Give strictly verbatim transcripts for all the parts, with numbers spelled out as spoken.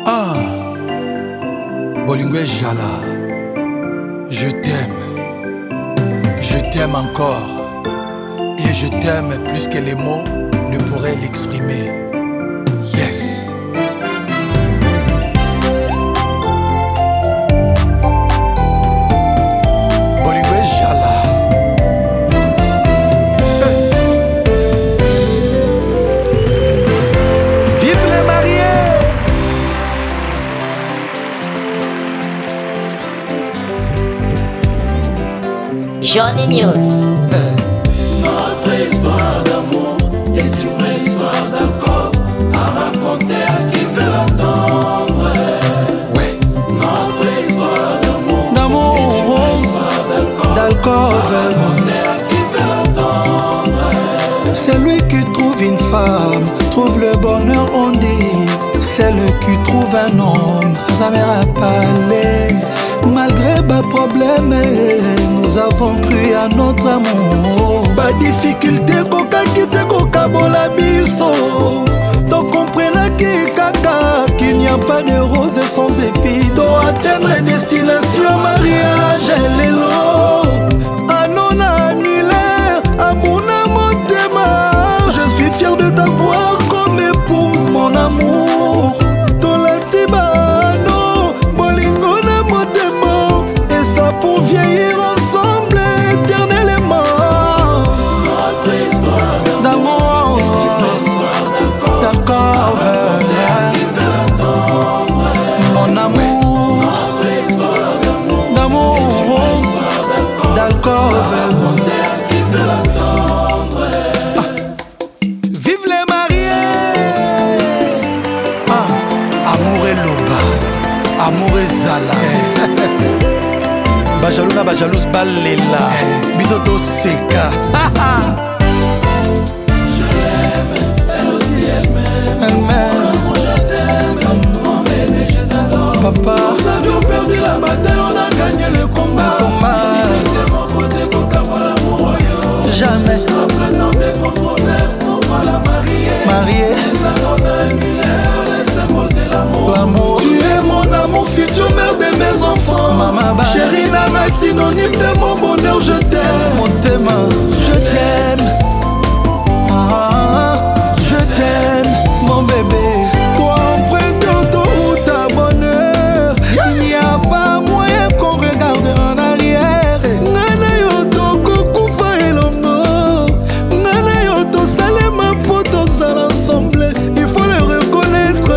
Ah, Bolingue Jala, je t'aime, je t'aime encore, et je t'aime plus que les mots ne pourraient l'exprimer. Yes. Bolingue Jala. Vive les mariés. Johnny News. Notre histoire d'amour est une vraie histoire d'alcool à raconter à qui veut l'entendre. Ouais. Notre histoire d'amour D'amour, est une vraie histoire d'alcool d'alcool. à raconter à qui veut l'entendre. Celui qui trouve une femme trouve le bonheur, on dit. Celle qui trouve un homme, ça m'ira parler. Malgré bas problèmes, nous avons cru à notre amour. Pas difficulté, coca quitte coca bola biso. Donc comprenez qui caca, qu'il n'y a pas de roses sans épis. Doit atteindre destination, mariage, l'élo. Anon annulaire, amour na motema. Je suis fier de t'avoir comme épouse, mon amour. Tolatibano, molingo na motema. Et ça pour vieillir ensemble éternellement. Notre histoire D'amour, est une vraie histoire d'alcool d'alcool, à qui veut l'entendre. mon amour, Notre histoire d'amour d'amour, est une vraie histoire d'alcool d'alcool. raconter à qui veut l'entendre. Vive les mariés. Ah, amour et loba, amour et zala. Bajaluna bajalus balela, bisoto seka. Je l'aime, elle aussi elle m'aime. Elle m'aime, Moi je t'aime, mon bébé je t'adore. papa. Nous avions perdu la bataille, on a gagné le combat. Combat. De mon côté, coca voilà mon yo. Jamais Après tant de controverses, nous voilà mariés. marié. Les salons annulaires, les symboles de l'amour. L'amour. Tu es mon amour, futur mère de mes enfants. Maman, bah. Chérie Nana, synonyme de mon bonheur, je t'aime. Mon thème, je t'aime. Ah, je t'aime, mon bébé. Toi emprunté autoroute à bonheur. Il n'y a pas moyen qu'on regarde en arrière. Nana yoto kokufa elongo. Nana yoto salema poto sala ensemble. Il faut le reconnaître.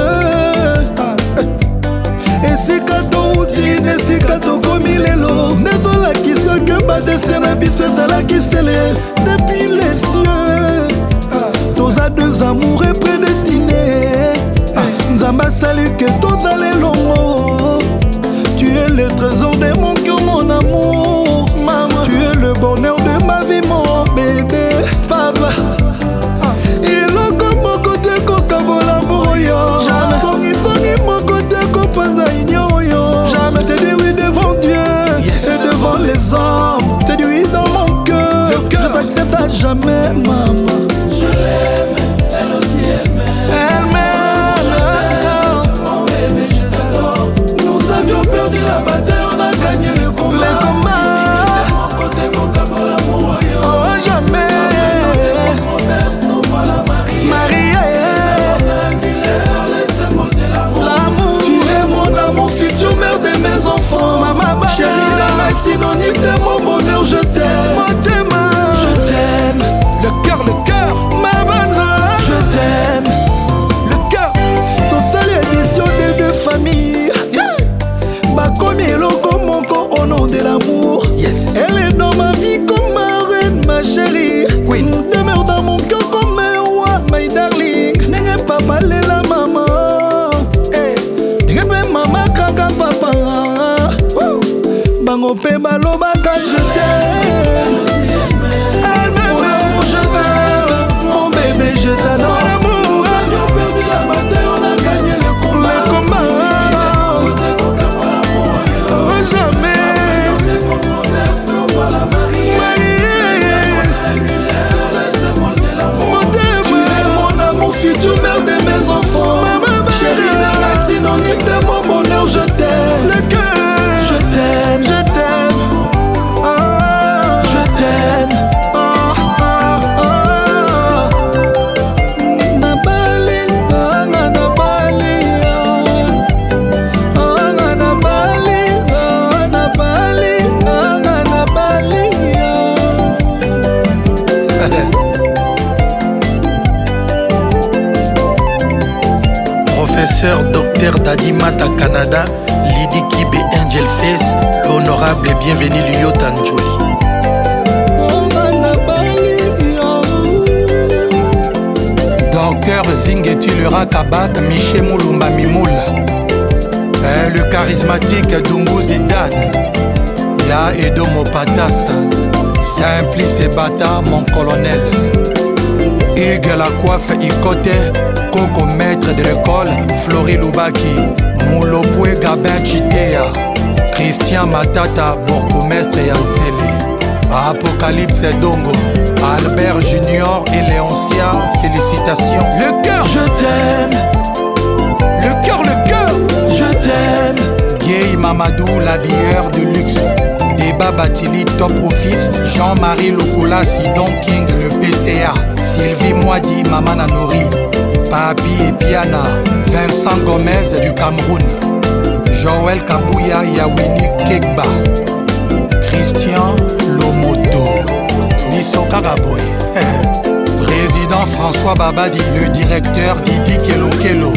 Esika touti, nesika tokomi lelo. Nezolaki soki badestin na biso ezalaki sele depuis les cieux. Toza deux amoureux prédestinés. Nzamba sali que tozala elongo. Tu es le trésor de mon cœur, mon amour. Maman, tu es le bonheur de ma vie, mon bébé. Papa, iloko moko te kokabola moyo. Songi songi moko te kopanza inyo yo. Jamais te dis oui devant Dieu, yes, et devant les hommes. Te dis oui dans mon cœur. Je t'accepte à jamais, maman. Je l'aime, elle aussi elle m'aime. Elle m'aime, professeur docteur Dadimata Canada, Lydie Kibe Angel Face, l'honorable et bienvenu Lyota Njoli. Docteur Zingetulura Kabak, Miché Moulumba Mimoula, eh, le charismatique Dungu Zidane, Ya Edomo Patas, Simplice et Bata, mon colonel. Hugues la coiffe Ikote, Coco maître de l'école, Flori Lubaki, Moulopoué Gabin Chitea, Christian Matata, bourgmestre Yansele, Apocalypse Dongo, Albert Junior et Léoncia, félicitations. Le cœur, je t'aime. Le cœur, le cœur, je t'aime. Gay Mamadou, l'habilleur de luxe. Débat Batili, top office. Jean-Marie Lokola, Sidon King, le P C A. Sylvie Moadi, Maman Nouri. Papi et Piana. Vincent Gomez du Cameroun. Joël Kabouya, Yawini Kekba. Christian Lomoto. Nisso Kagaboy. Président François Babadi, le directeur Didi Kelo Kelo.